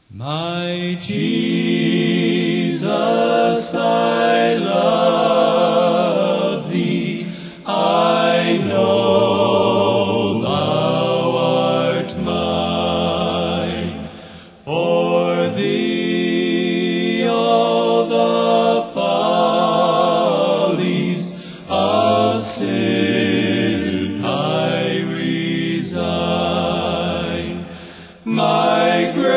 My Jesus, I love thee. I know thou art mine. For thee all the follies of sin I resign. My